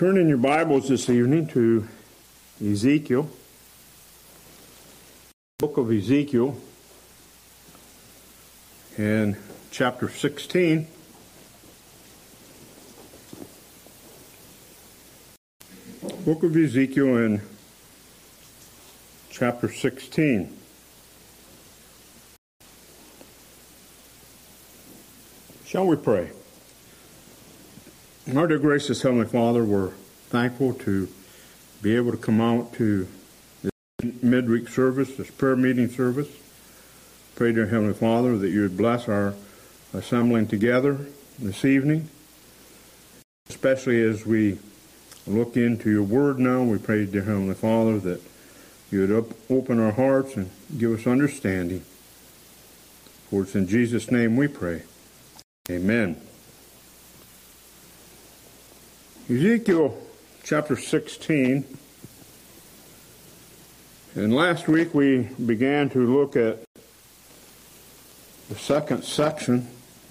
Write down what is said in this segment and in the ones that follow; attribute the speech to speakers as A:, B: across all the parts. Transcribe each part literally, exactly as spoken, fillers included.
A: Turn in your Bibles this evening to Ezekiel, book of Ezekiel, in chapter sixteen. Book of Ezekiel in chapter sixteen. Shall we pray? Our dear gracious Heavenly Father, we're thankful to be able to come out to this midweek service, this prayer meeting service. Pray, dear Heavenly Father, that you would bless our assembling together this evening, especially as we look into your word now. We pray, dear Heavenly Father, that you would op- open our hearts and give us understanding. For it's in Jesus' name we pray. Amen. Ezekiel chapter sixteen. And last week we began to look at the second section,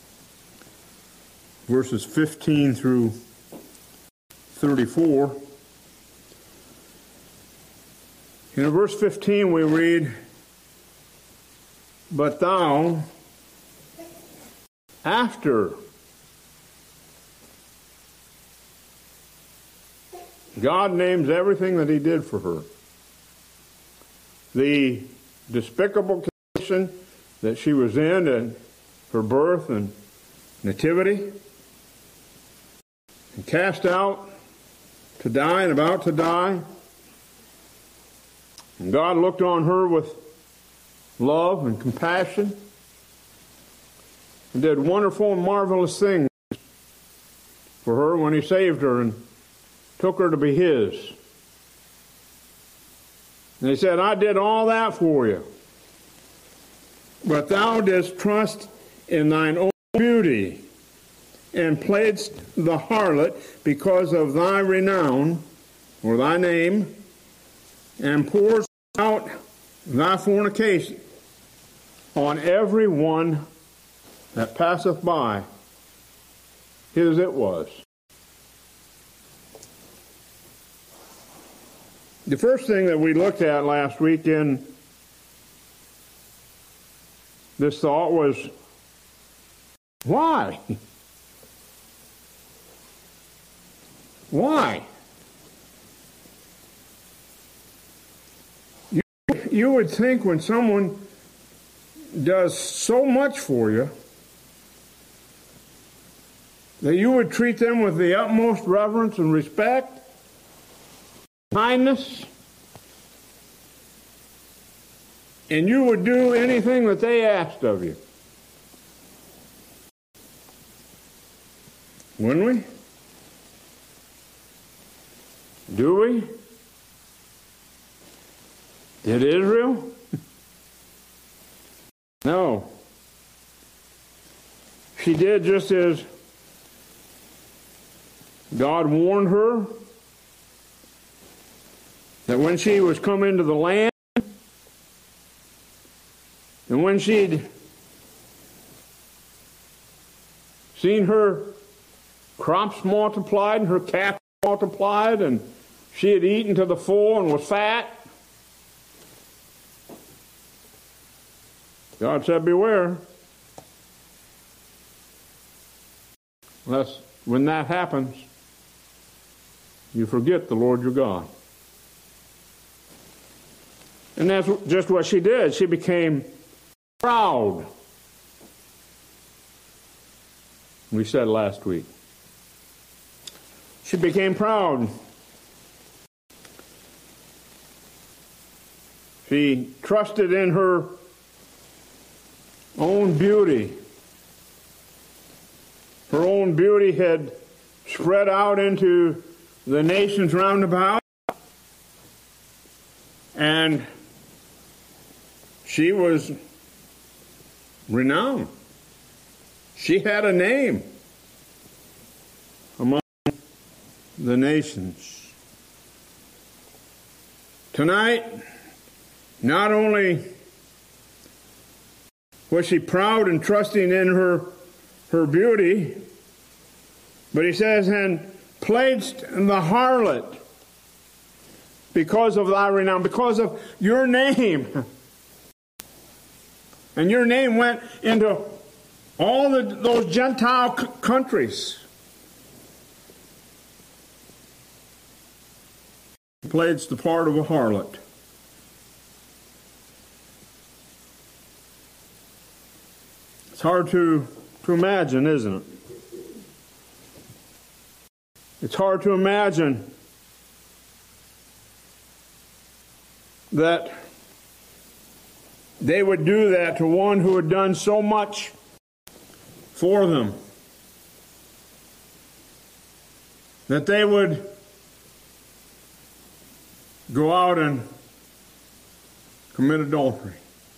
A: verses fifteen through thirty-four. And in verse fifteen we read, "But thou, after..." God names everything that he did for her. The despicable condition that she was in at her birth and nativity, and cast out to die and about to die. And God looked on her with love and compassion and did wonderful and marvelous things for her when he saved her and took her to be his. And he said, "I did all that for you. But thou didst trust in thine own beauty, and playedst the harlot because of thy renown, or thy name, and pourest out thy fornication on every one that passeth by. His it was." The first thing that we looked at last week in this thought was, why? Why? You, you would think when someone does so much for you that you would treat them with the utmost reverence and respect, kindness, and you would do anything that they asked of you. Wouldn't we? Do we? Did Israel? No. She did just as God warned her, that when she was come into the land, and when she'd seen her crops multiplied and her cattle multiplied, and she had eaten to the full and was fat, God said, "Beware, lest when that happens, you forget the Lord your God." And that's just what she did. She became proud. We said last week. She became proud. She trusted in her own beauty. Her own beauty had spread out into the nations round about. And she was renowned. She had a name among the nations. Tonight, not only was she proud and trusting in her, her beauty, but he says, "And playedst the harlot because of thy renown, because of your name. And your name went into all the, those Gentile c- countries. Playedst the part of a harlot. It's hard to, to imagine, isn't it? It's hard to imagine that they would do that to one who had done so much for them. That they would go out and commit adultery.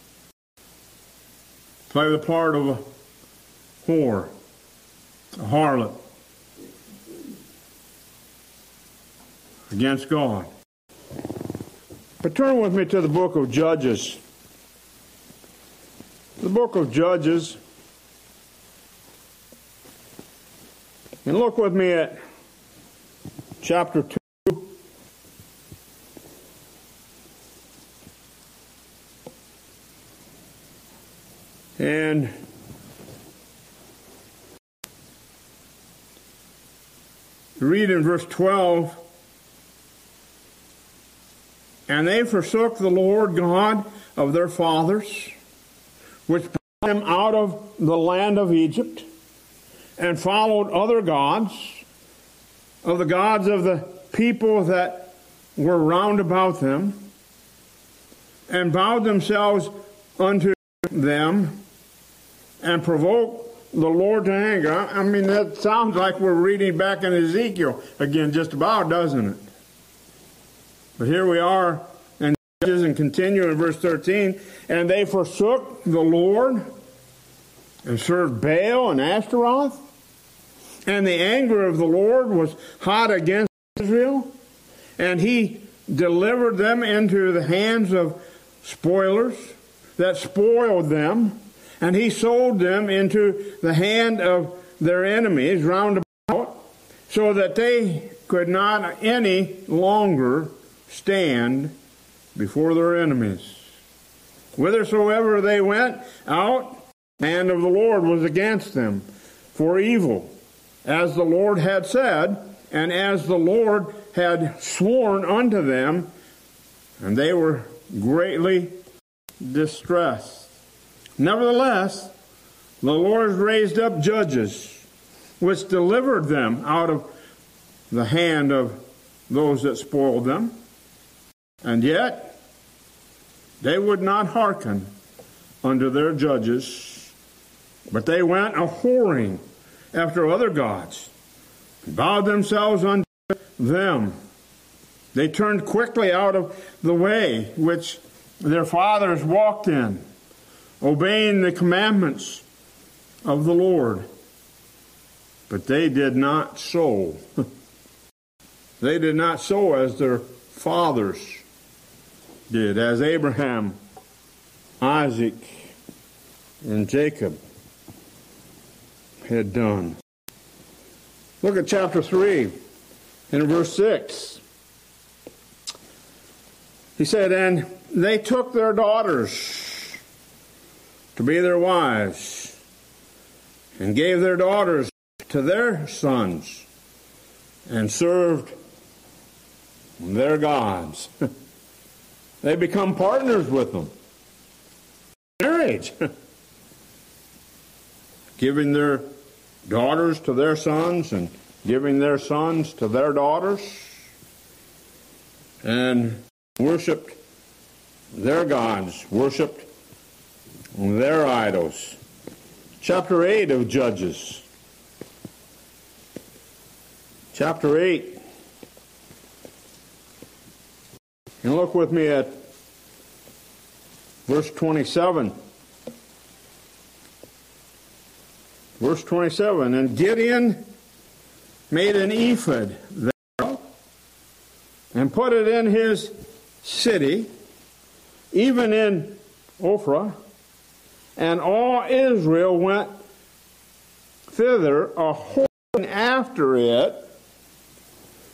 A: Play the part of a whore, a harlot, against God. But turn with me to the book of Judges. The book of Judges. And look with me at chapter two. And read in verse twelve. And they forsook the Lord God of their fathers, which brought them out of the land of Egypt, and followed other gods, of the gods of the people that were round about them, and bowed themselves unto them, and provoked the Lord to anger. I mean, that sounds like we're reading back in Ezekiel again, just about, doesn't it? But here we are in Judges, and continue in verse thirteen. And they forsook the Lord and served Baal and Ashtaroth. And the anger of the Lord was hot against Israel. And he delivered them into the hands of spoilers that spoiled them. And he sold them into the hand of their enemies round about, so that they could not any longer stand before their enemies. Whithersoever they went out, the hand of the Lord was against them for evil, as the Lord had said, and as the Lord had sworn unto them, and they were greatly distressed. Nevertheless, the Lord raised up judges, which delivered them out of the hand of those that spoiled them. And yet, they would not hearken unto their judges, but they went a-whoring after other gods, and bowed themselves unto them. They turned quickly out of the way which their fathers walked in, obeying the commandments of the Lord. But they did not so. They did not so as their fathers did, as Abraham, Isaac, and Jacob had done. Look at chapter three in verse six. He said, and they took their daughters to be their wives, and gave their daughters to their sons, and served their gods. They become partners with them. Marriage. Giving their daughters to their sons, and giving their sons to their daughters, and worshipped their gods, worshipped their idols. Chapter eight of Judges. Chapter eight. And look with me at verse twenty-seven. Verse twenty-seven. And Gideon made an ephod thereof, and put it in his city, even in Ophrah, and all Israel went thither a whoring after it,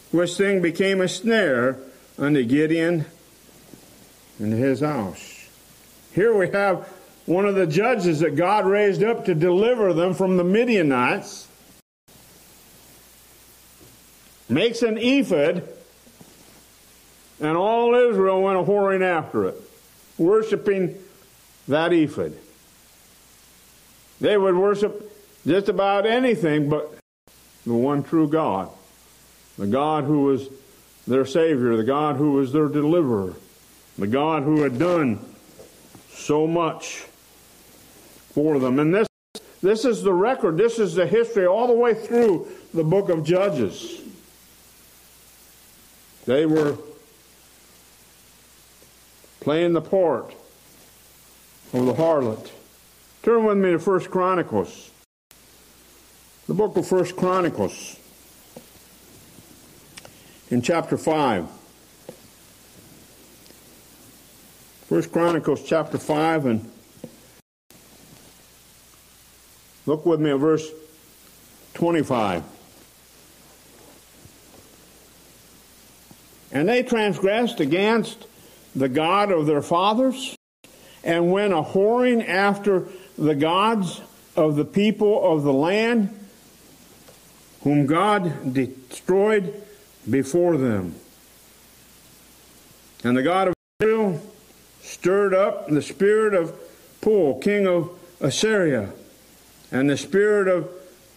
A: which thing became a snare unto Gideon and his house. Here we have one of the judges that God raised up to deliver them from the Midianites. Makes an ephod, and all Israel went a-whoring after it, worshiping that ephod. They would worship just about anything but the one true God, the God who was their Savior, the God who was their deliverer, the God who had done so much for them. And this, this is the record, this is the history all the way through the book of Judges. They were playing the part of the harlot. Turn with me to First Chronicles. The book of First Chronicles. In chapter five. First Chronicles chapter five, and look with me at verse twenty-five. And they transgressed against the God of their fathers, and went a-whoring after the gods of the people of the land, whom God destroyed before them. And the God of Israel stirred up the spirit of Pul, king of Assyria, and the spirit of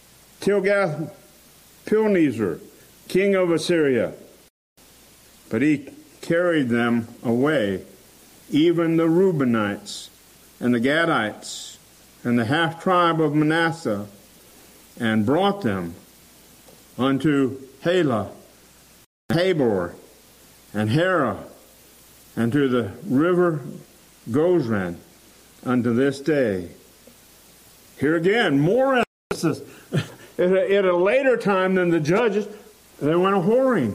A: Tilgath-Pilneser, king of Assyria. But he carried them away, even the Reubenites, and the Gadites, and the half-tribe of Manasseh, and brought them unto Halah, Habor, and Hera, and to the river Gozran unto this day. Here again, more emphasis. At a, at a later time than the judges, they went a-whoring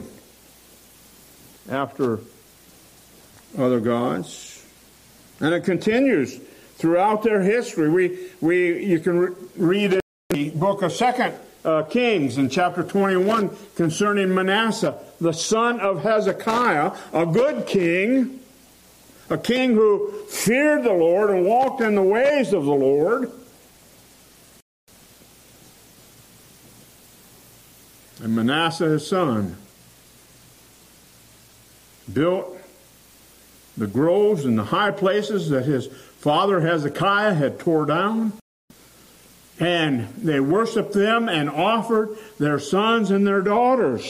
A: after other gods. And it continues throughout their history. We, we, you can re- read in the book of Second uh, Kings in chapter twenty-one concerning Manasseh, the son of Hezekiah, a good king, a king who feared the Lord and walked in the ways of the Lord. And Manasseh, his son, built the groves and the high places that his father Hezekiah had tore down. And they worshiped them and offered their sons and their daughters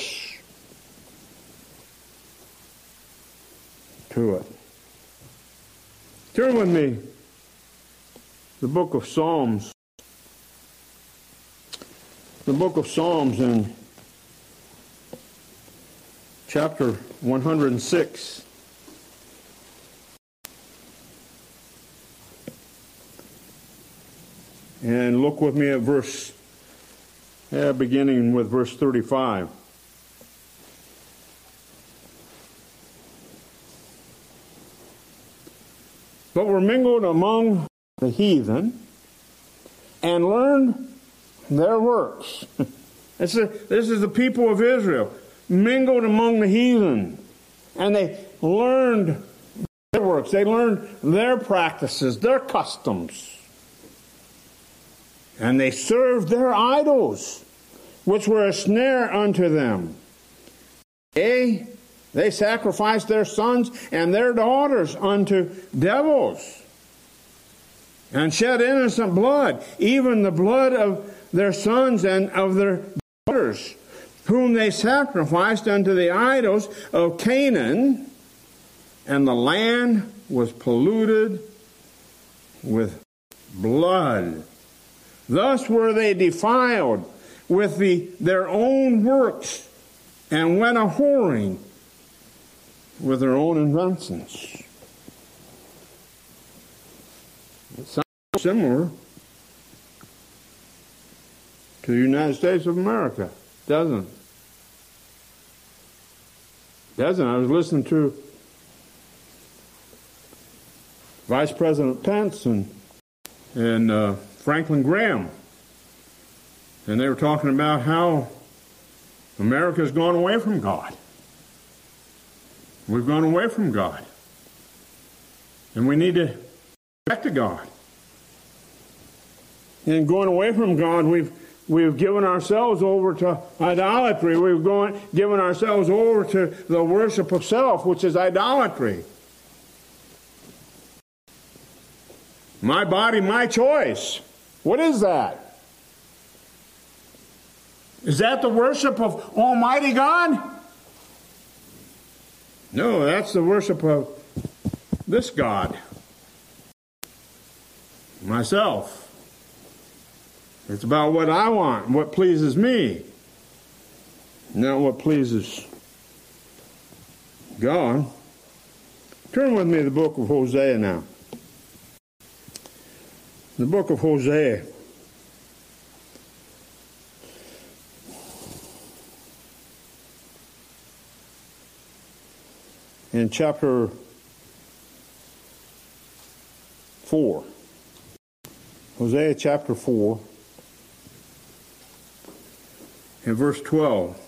A: to it. Turn with me the book of Psalms. The book of Psalms in chapter one hundred six. And look with me at verse, yeah, beginning with verse thirty-five. But were mingled among the heathen, and learned their works. This is, this is the people of Israel, mingled among the heathen, and they learned their works. They learned their practices, their customs. And they served their idols, which were a snare unto them. Yea, they sacrificed their sons and their daughters unto devils, and shed innocent blood, even the blood of their sons and of their daughters, whom they sacrificed unto the idols of Canaan, and the land was polluted with blood. Thus were they defiled with the, their own works, and went a-whoring with their own inventions. It sounds similar to the United States of America, doesn't it? Doesn't it? I was listening to Vice President Pence and, and uh, Franklin Graham, and they were talking about how America's gone away from God. We've gone away from God. And we need to get back to God. And going away from God, we've we've given ourselves over to idolatry. We've gone, given ourselves over to the worship of self, which is idolatry. My body, my choice. What is that? Is that the worship of Almighty God? No, that's the worship of this God. Myself. It's about what I want, what pleases me, not what pleases God. Turn with me to the book of Hosea now. The book of Hosea. In chapter four. Hosea chapter four. In verse twelve.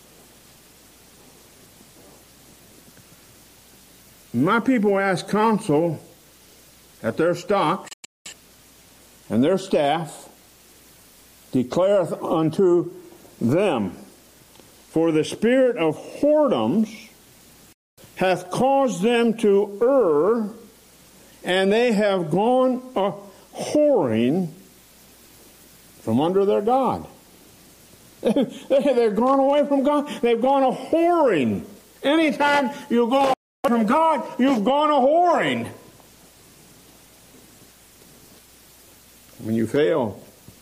A: My people ask counsel at their stocks, and their staff declareth unto them, for the spirit of whoredoms hath caused them to err, and they have gone a whoring from under their God. They've gone away from God. They've gone a whoring. Anytime you go away from God, you've gone a whoring. When you fail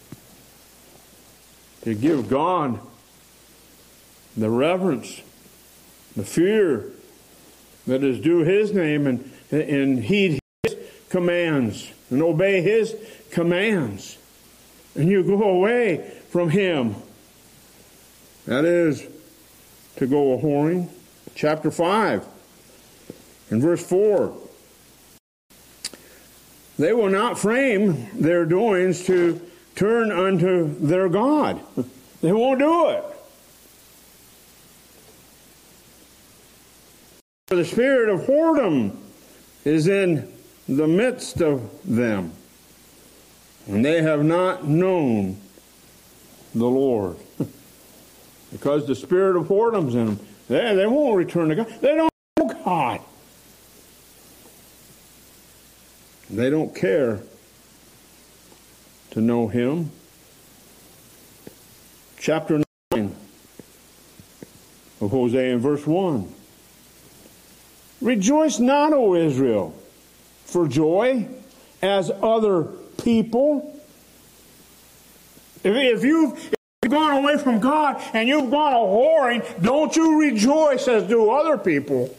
A: to give God the reverence, the fear that is due His name, and, and heed His commands and obey His commands, and you go away from Him, that is to go a whoring. Chapter five, in verse four. They will not frame their doings to turn unto their God. They won't do it. For the spirit of whoredom is in the midst of them, and they have not known the Lord. Because the spirit of whoredom's in them. They, they won't return to God. They don't know God. They don't care to know Him. Chapter nine of Hosea, in verse one. Rejoice not, O Israel, for joy as other people. If, if you've gone away from God and you've gone a whoring, don't you rejoice as do other people.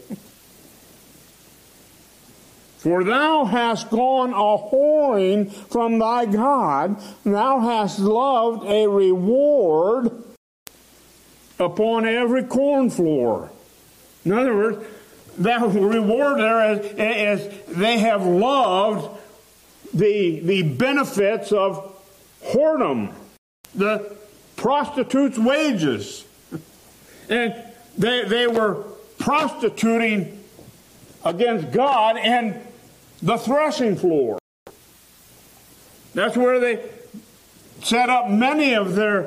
A: For thou hast gone a whoring from thy God, thou hast loved a reward upon every corn floor. In other words, that reward there is, is they have loved the, the benefits of whoredom, the prostitute's wages. And they, they were prostituting against God and the threshing floor. That's where they set up many of their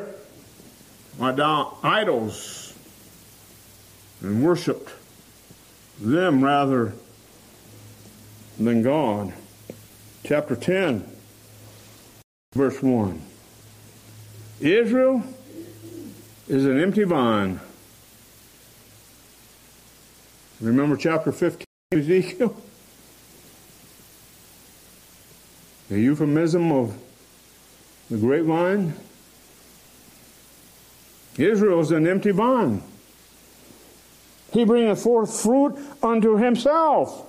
A: idols and worshipped them rather than God. Chapter ten, verse one. Israel is an empty vine. Remember chapter fifteen of Ezekiel? The euphemism of the grapevine. Israel is an empty vine. He bringeth forth fruit unto himself,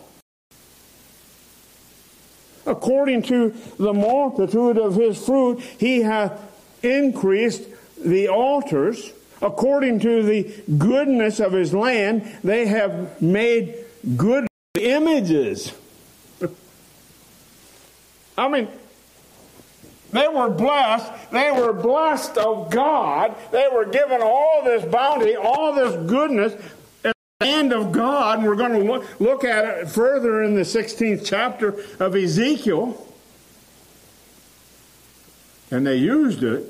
A: according to the multitude of his fruit he hath increased the altars. According to the goodness of his land they have made good images. I mean, They were blessed. They were blessed of God. They were given all this bounty, all this goodness at the hand of God. And we're going to look, look at it further in the sixteenth chapter of Ezekiel. And they used it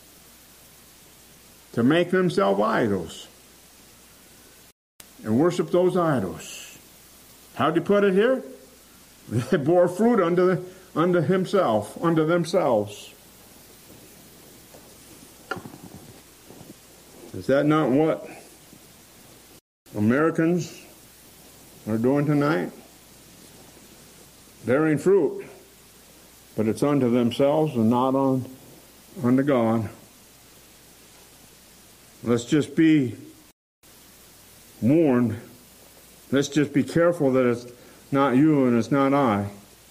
A: to make themselves idols and worship those idols. How'd he put it here? They bore fruit unto the unto himself, unto themselves. Is that not what Americans are doing tonight? Bearing fruit, but it's unto themselves and not on unto God. Let's just be warned. Let's just be careful that it's not you and it's not I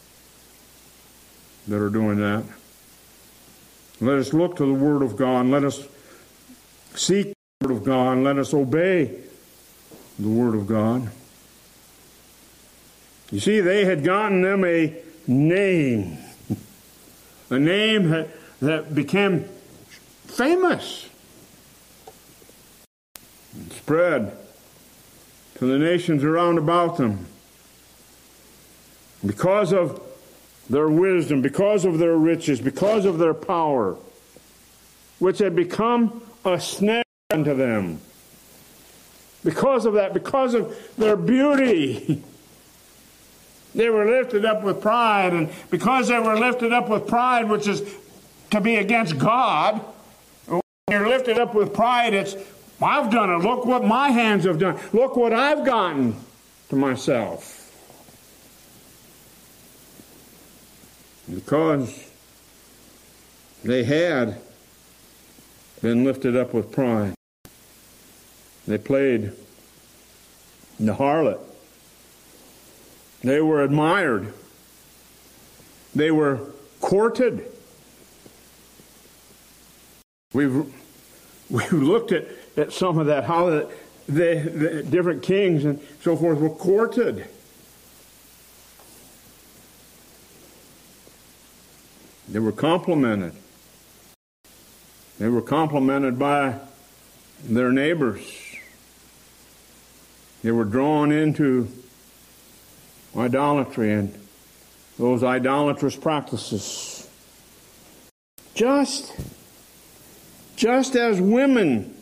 A: that are doing that. Let us look to the Word of God. Let us seek the Word of God. Let us obey the Word of God. You see, they had gotten them a name. A name that, that became famous. And spread to the nations around about them. Because of their wisdom, because of their riches, because of their power, which had become a snare unto them. Because of that, because of their beauty, they were lifted up with pride. And because they were lifted up with pride, which is to be against God, when you're lifted up with pride, it's, I've done it. Look what my hands have done. Look what I've gotten to myself. Because they had been lifted up with pride, they played the harlot. They were admired. They were courted. We've we've looked at, at some of that, how the, the, the different kings and so forth were courted. They were complimented. They were complimented by their neighbors. They were drawn into idolatry and those idolatrous practices. Just, just as women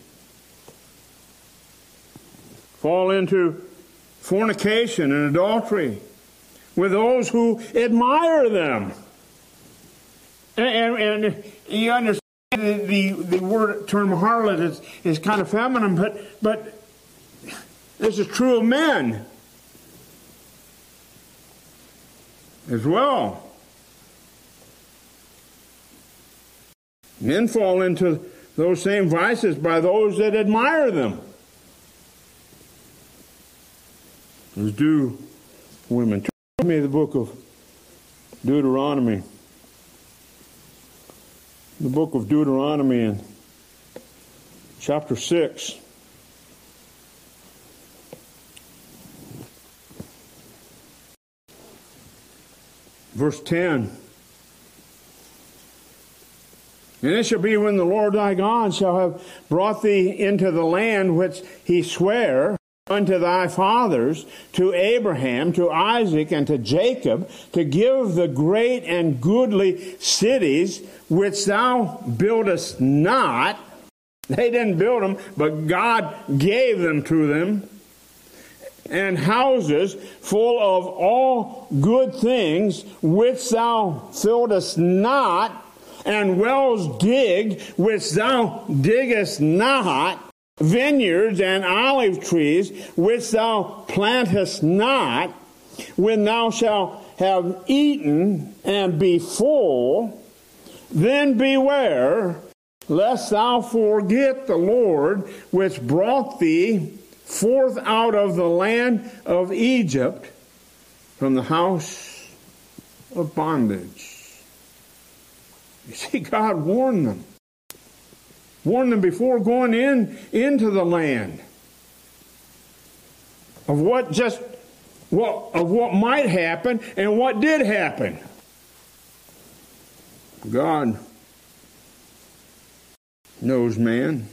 A: fall into fornication and adultery with those who admire them. And, and, and you understand the, the, the word term harlot is, is kind of feminine, but, but this is true of men as well. Men fall into those same vices by those that admire them, as do women. Turn with me to the book of Deuteronomy. The book of Deuteronomy in chapter six. Verse ten. And it shall be when the Lord thy God shall have brought thee into the land which he sware unto thy fathers, to Abraham, to Isaac, and to Jacob, to give the great and goodly cities which thou buildest not. They didn't build them, but God gave them to them. And houses full of all good things which thou fillest not, and wells digged which thou diggest not, vineyards and olive trees which thou plantest not. When thou shalt have eaten and be full, then beware lest thou forget the Lord which brought thee forth out of the land of Egypt from the house of bondage. You see, God warned them. Warned them before going in into the land of what just what of what might happen and what did happen. God knows man,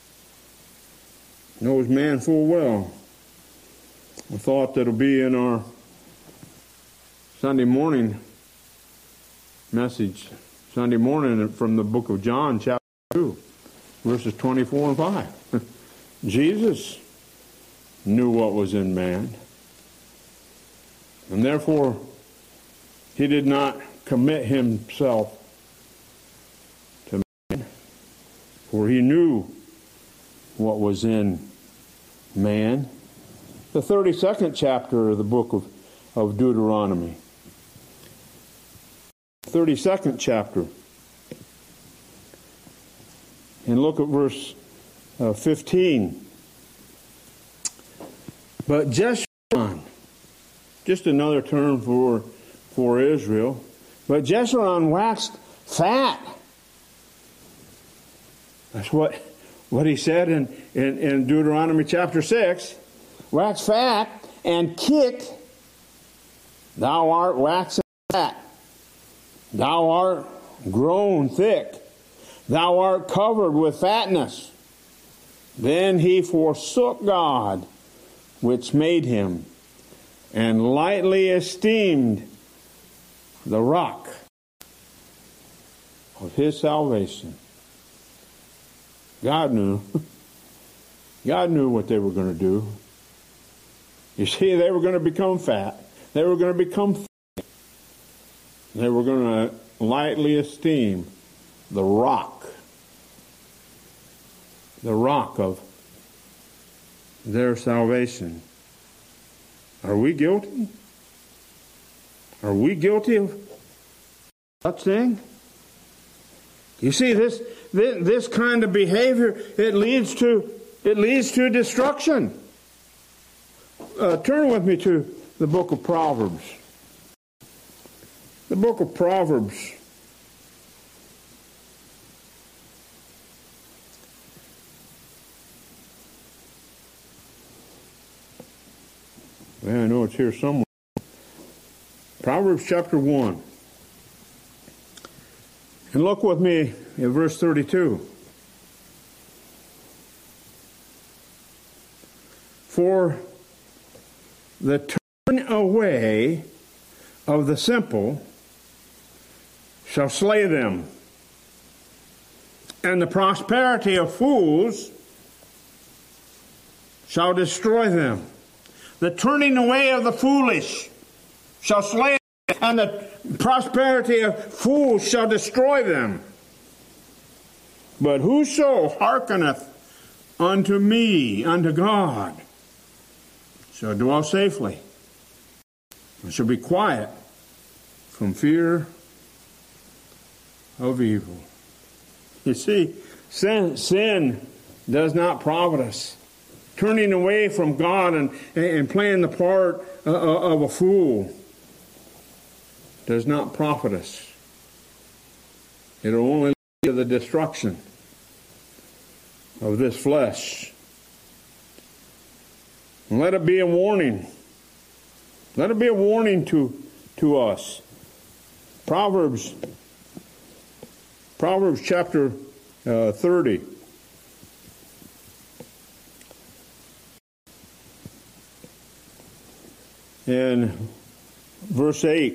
A: knows man full well. A thought that'll be in our Sunday morning message, Sunday morning from the book of John, chapter two, verses twenty-four and five. Jesus knew what was in man, and therefore he did not commit himself to man, for he knew what was in man. The thirty-second chapter of the book of, of Deuteronomy. thirty-second chapter. And look at verse uh, fifteen. But Jeshurun, just another term for, for Israel, but Jeshurun waxed fat. That's what, what he said in, in, in Deuteronomy chapter six. Wax fat and kick, thou art waxen fat. Thou art grown thick. Thou art covered with fatness. Then he forsook God, which made him, and lightly esteemed the rock of his salvation. God knew. God knew what they were going to do. You see, they were going to become fat. They were going to become thick. They were going to lightly esteem the rock. The rock of their salvation. Are we guilty? Are we guilty of such thing? You see, this, this this kind of behavior, it leads to it leads to destruction. Uh, turn with me to the book of Proverbs. The book of Proverbs. Well, I know it's here somewhere. Proverbs chapter one. And look with me at verse thirty-two. For the turning away of the simple shall slay them, and the prosperity of fools shall destroy them. The turning away of the foolish shall slay them, and the prosperity of fools shall destroy them. But whoso hearkeneth unto me, unto God, shall dwell safely, and shall be quiet from fear of evil. You see, sin, sin does not profit us. Turning away from God and, and playing the part of a fool does not profit us. It will only lead to the destruction of this flesh. And let it be a warning. Let it be a warning to, to us. Proverbs, Proverbs chapter uh, thirty. And verse eight.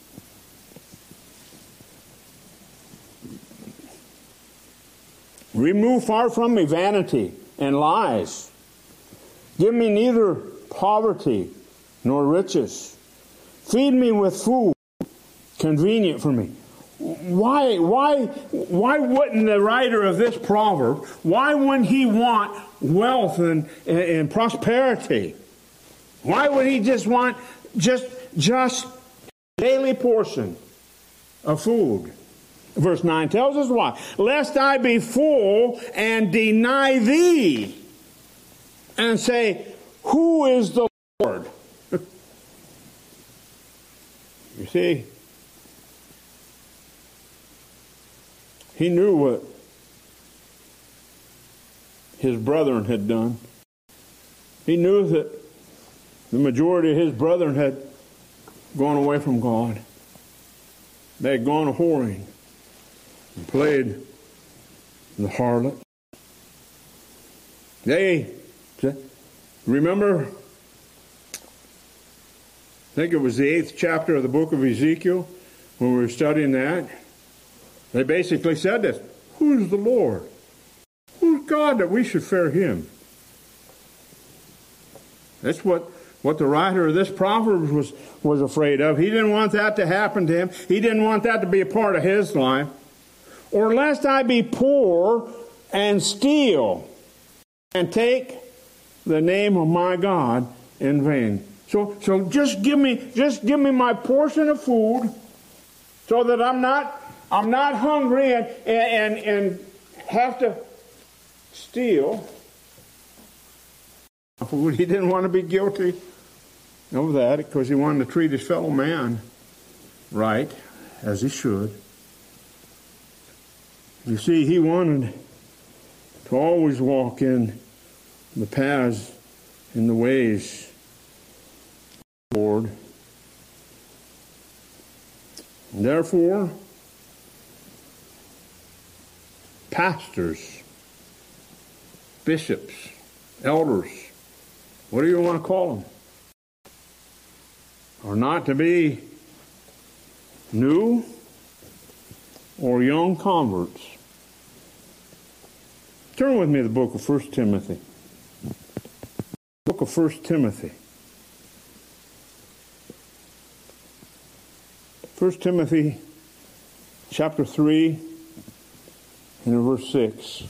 A: Remove far from me vanity and lies. Give me neither poverty nor riches. Feed me with food convenient for me. Why, why, why wouldn't the writer of this proverb, why wouldn't he want wealth and, and, and prosperity? Why would he just want just, just daily portion of food? Verse nine tells us why. Lest I be full and deny thee and say, who is the Lord? You see, he knew what his brethren had done. He knew that the majority of his brethren had gone away from God. They had gone a whoring. and played the harlot. They, remember, I think it was the eighth chapter of the book of Ezekiel, when we were studying that. They basically said this: who's the Lord? Who's God that we should fear him? That's what, what the writer of this Proverbs was, was afraid of. He didn't want that to happen to him. He didn't want that to be a part of his life. Or lest I be poor and steal and take the name of my God in vain. So, so just give me, just give me my portion of food, so that I'm not, I'm not hungry and and and have to steal food. He didn't want to be guilty of that, because he wanted to treat his fellow man right, as he should. You see, he wanted to always walk in the paths, in the ways of the Lord. And therefore, pastors, bishops, elders, what do you want to call them, are not to be new or young converts. Turn with me to the book of First Timothy. Book of First Timothy. First Timothy chapter three and verse six.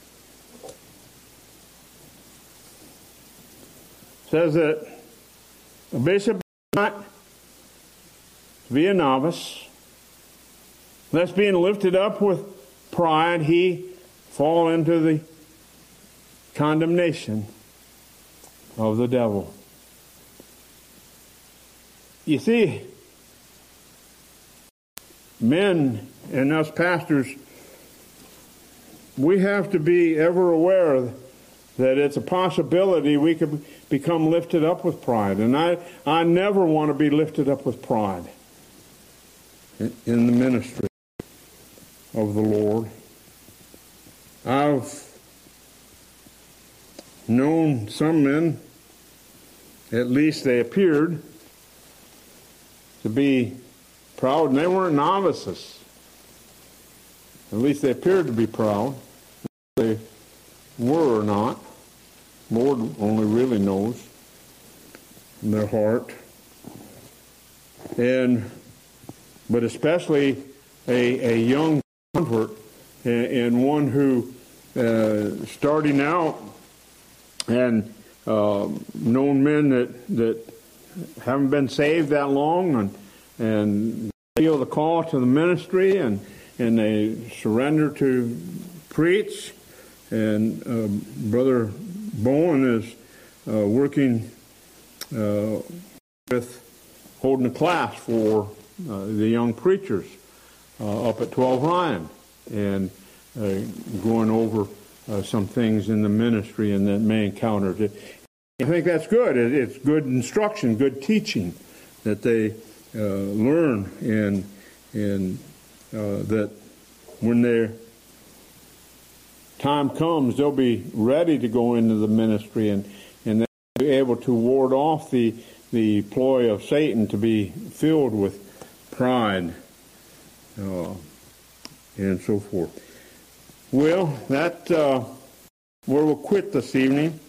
A: Says that a bishop is not to be a novice, lest being lifted up with pride he fall into the condemnation of the devil. You see, men and us pastors, we have to be ever aware that it's a possibility we could become lifted up with pride. And I, I never want to be lifted up with pride in, in the ministry of the Lord. I've known some men, at least they appeared to be proud, and they weren't novices. At least they appeared to be proud. They were or not, Lord only really knows in their heart. And but especially a, a young convert, and, and one who uh, starting out, and uh, known men that that haven't been saved that long, and and feel the call to the ministry, and and they surrender to preach. And uh, Brother Bowen is uh, working uh, with holding a class for uh, the young preachers uh, up at twelve Ryan, and uh, going over uh, some things in the ministry and that may encounter. I think that's good. It's good instruction, good teaching that they uh, learn, and and uh, that when they're time comes, they'll be ready to go into the ministry, and, and they'll be able to ward off the the ploy of Satan to be filled with pride uh, and so forth. Well, that uh, where we'll quit this evening.